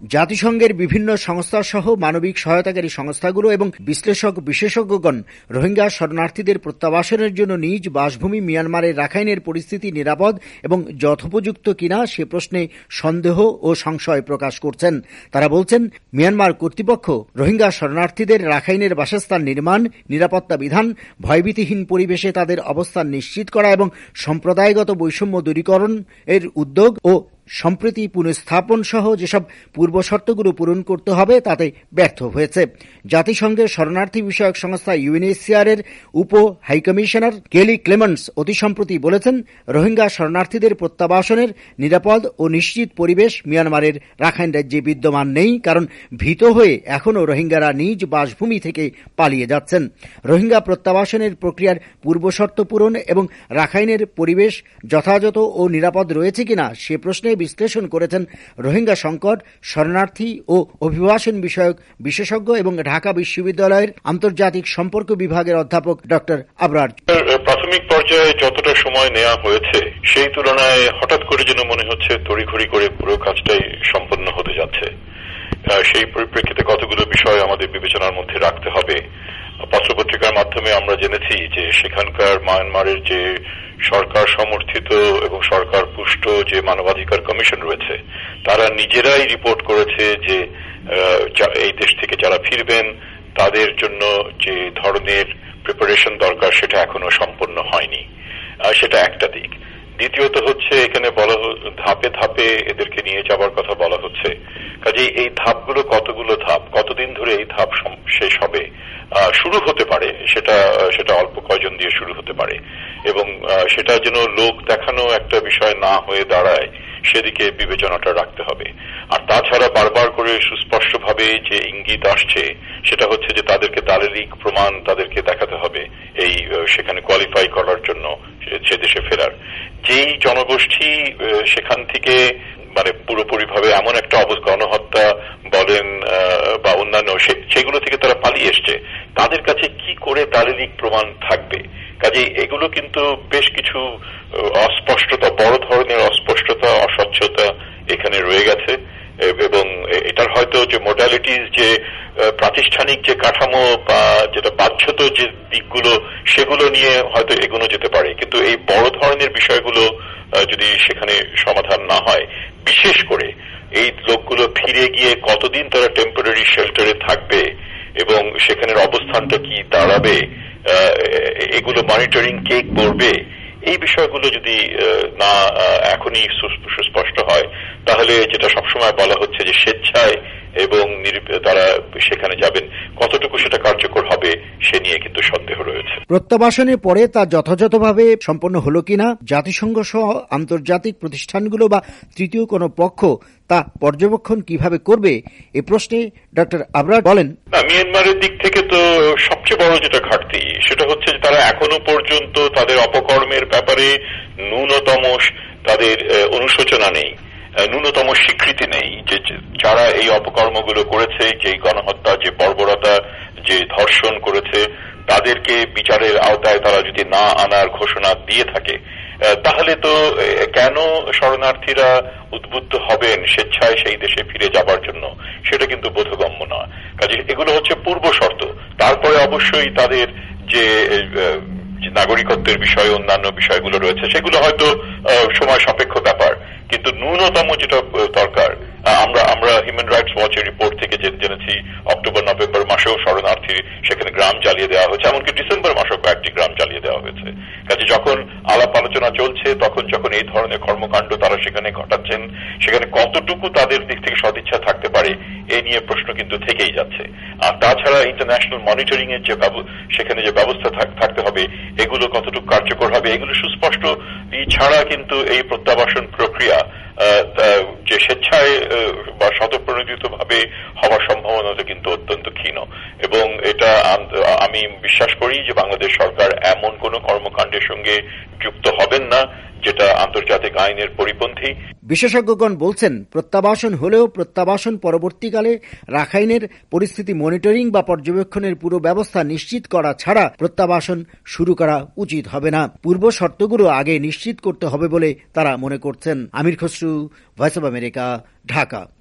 জাতিসংঘের বিভিন্ন সংস্থা সহ মানবিক সহায়তাকারী সংস্থাগুলো এবং বিশেষজ্ঞগণ রোহিঙ্গা শরণার্থীদের প্রত্যাবাসনের জন্য নিজ বাসভূমি মিয়ানমারের রাখাইনের পরিস্থিতি নিরাপদ এবং যথোপযুক্ত কিনা সে প্রশ্নে সন্দেহ ও সংশয় প্রকাশ করছেন। তারা বলছেন, মিয়ানমার কর্তৃপক্ষ রোহিঙ্গা শরণার্থীদের রাখাইনের বাসস্থান নির্মাণ, নিরাপত্তা বিধান, ভয়ভীতিহীন পরিবেশে তাদের অবস্থান নিশ্চিত করা এবং সম্প্রদায়গত বৈষম্য দূরীকরণ এর উদ্যোগ ও সম্প্রতি পুনঃস্থাপন সহ যেসব পূর্বশর্তগুলো পূরণ করতে হবে তাতে ব্যর্থ হয়েছে। জাতিসংঘের শরণার্থী বিষয়ক সংস্থা UNHCR এর উপ হাইকমিশনার কেলি ক্লেমেন্টস অতি সম্প্রতি বলেছেন, রোহিঙ্গা শরণার্থীদের প্রত্যাবাসনের নিরাপদ ও নিশ্চিত পরিবেশ মিয়ানমারের রাখাইন রাজ্যে বিদ্যমান নেই, কারণ ভীত হয়ে এখনও রোহিঙ্গারা নিজ বাসভূমি থেকে পালিয়ে যাচ্ছেন। রোহিঙ্গা প্রত্যাবাসনের প্রক্রিয়ার পূর্বশর্ত পূরণ এবং রাখাইনের পরিবেশ যথাযথ ও নিরাপদ রয়েছে কিনা সে প্রশ্নে বিশ্লেষণ করেছেন রোহিঙ্গা সংকট, শরণার্থী ও অভিবাসন বিষয়ক বিশেষজ্ঞ এবং ঢাকা বিশ্ববিদ্যালয়ের আন্তর্জাতিক সম্পর্ক বিভাগের অধ্যাপক ডক্টর আবরার। প্রাথমিক পর্যায়ে যতটা সময় নেওয়া হয়েছে সেই তুলনায় হঠাৎ করে যেন মনে হচ্ছে তড়িঘড়ি করে পুরো কাজটাই সম্পন্ন হতে যাচ্ছে। সেই পরিপ্রেক্ষিতে কতগুলো বিষয় আমাদের বিবেচনার মধ্যে রাখতে হবে। পত্রপত্রিকার মাধ্যমে আমরা জেনেছি যে সেখানকার মায়ানমারের যে সরকার সমর্থিত এবং সরকার পুষ্ট যে মানবাধিকার কমিশন রয়েছে তারা নিজেরাই রিপোর্ট করেছে যে এই দেশ থেকে যারা ফিরবেন তাদের জন্য যে ধরনের প্রিপারেশন দরকার সেটা এখনো সম্পন্ন হয়নি। সেটা একটা দিক। দ্বিতীয়ত হচ্ছে এখানে ধাপে ধাপে এদেরকে নিয়ে যাবার কথা বলা হচ্ছে। কাজেই এই ধাপগুলো কতগুলো ধাপ, কতদিন ধরে এই ধাপ শেষ হবে, শুরু হতে পারে সেটা অল্প কয়জন দিয়ে শুরু হতে পারে এবং সেটা যেন লোক দেখানো একটা বিষয় না হয়ে দাঁড়ায় সেদিকে বিবেচনাটা রাখতে হবে। আর তাছাড়া বারবার করে সুস্পষ্টভাবে যে ইঙ্গিত আসছে সেটা হচ্ছে যে তাদেরকে দালিলিক প্রমাণ তাদেরকে দেখাতে হবে এই সেখানে কোয়ালিফাই করার জন্য সে দেশে ফেরার। যেই জনগোষ্ঠী সেখান থেকে মানে পুরোপুরিভাবে এমন একটা গণহত্যা বলেন বা অন্যান্য সেগুলো থেকে তারা পালিয়ে এসছে, তাদের কাছে কি করে দালিলিক প্রমাণ থাকবে? কাজেই এগুলো কিন্তু বেশ কিছু অস্পষ্টতা, বড় ধরনের অস্পষ্টতা, অস্বচ্ছতা এখানে রয়ে গেছে এবং এটার হয়তো যে মোডালিটিস, যে প্রাতিষ্ঠানিক যে কাঠামো বা যেটা বাধ্যত যে দিকগুলো সেগুলো নিয়ে হয়তো এগোনো যেতে পারে, কিন্তু এই বড় ধরনের বিষয়গুলো যদি সেখানে সমাধান না হয়, বিশেষ করে এই লোকগুলো ফিরে গিয়ে কতদিন তারা টেম্পোরারি শেল্টারে থাকবে এবং সেখানের অবস্থানটা কি দাঁড়াবে, এগুলো মনিটরিং কে করবে, এই বিষয়গুলো যদি না এখনই সুস্পষ্ট হয় তাহলে যেটা সবসময় বলা হচ্ছে যে স্বেচ্ছায় এবং তারা সেখানে যাবেন, কতটুকু সেটা কার্যকর হবে সে নিয়ে কিন্তু সন্দেহ রয়েছে। প্রত্যাবাসনের পরে তা যথাযথভাবে সম্পন্ন হলো কিনা জাতিসংঘ সহ আন্তর্জাতিক প্রতিষ্ঠানগুলো বা তৃতীয় কোনো পক্ষ তা পর্যবেক্ষণ কিভাবে করবে, এ প্রশ্নে ডক্টর আবরার বলেন, মিয়ানমারের দিক থেকে তো সবচেয়ে বড় যেটা ঘাটতি সেটা হচ্ছে যে তারা এখনো পর্যন্ত তাদের অপকর্মের ব্যাপারে ন্যূনতম তাদের অনুশোচনা নেই, ন্যূনতম স্বীকৃতি নেই যে যারা এই অপকর্মগুলো করেছে, যে গণহত্যা, যে বর্বরতা, যে ধর্ষণ করেছে তাদেরকে বিচারের আওতায় তারা যদি না আনার ঘোষণা দিয়ে থাকে তাহলে তো কেন শরণার্থীরা উদ্বুদ্ধ হবেন স্বেচ্ছায় সেই দেশে ফিরে যাবার জন্য সেটা কিন্তু বোধগম্য নয়। কাজে এগুলো হচ্ছে পূর্ব শর্ত। তারপরে অবশ্যই তাদের যে নাগরিকত্বের বিষয়, অন্যান্য বিষয়গুলো রয়েছে সেগুলো হয়তো সময় সাপেক্ষ ব্যাপার, কিন্তু ন্যূনতম যেটা দরকার, আমরা হিউম্যান রাইটস ওয়াচের রিপোর্ট থেকে জেনেছি অক্টোবর নভেম্বর মাসেও শরণার্থী সেখানে গ্রাম জ্বালিয়ে দেওয়া হয়েছে, এমনকি ডিসেম্বর মাসেও কয়েকটি গ্রাম জ্বালিয়ে দেওয়া হয়েছে। কাজে যখন আলাপ আলোচনা চলছে তখন যখন এই ধরনের কর্মকাণ্ড তারা সেখানে ঘটাচ্ছেন সেখানে কতটুকু তাদের দিক থেকে সদিচ্ছা থাকতে পারে এই নিয়ে প্রশ্ন কিন্তু থেকেই যাচ্ছে। আর তাছাড়া ইন্টারন্যাশনাল মনিটরিং এর যে সেখানে যে ব্যবস্থা থাকতে হবে এগুলো কতটুকু কার্যকর হবে এগুলো সুস্পষ্ট ছাড়া কিন্তু এই প্রত্যাবাসন প্রক্রিয়া যে স্বেচ্ছায় বা স্বতঃপ্রণোদিত ভাবে হওয়ার সম্ভাবনাটা কিন্তু অত্যন্ত ক্ষীণ এবং এটা আমি বিশ্বাস করি যে বাংলাদেশ সরকার এমন কোন কর্মকাণ্ডের সঙ্গে যুক্ত হবেন না যেটা আন্তর্জাতিক আইনের পরিপন্থী। বিশেষজ্ঞগণ বলছেন, প্রত্যাবাসন হলেও প্রত্যাবাসন পরবর্তীকালে রাখাইনের পরিস্থিতি মনিটরিং বা পর্যবেক্ষণের পুরো ব্যবস্থা নিশ্চিত করা ছাড়া প্রত্যাবাসন শুরু করা উচিত হবে না। পূর্ব শর্তগুলো আগে নিশ্চিত করতে হবে বলে তারা মনে করছেন। Amir Khasru, Voice of America, Dhaka.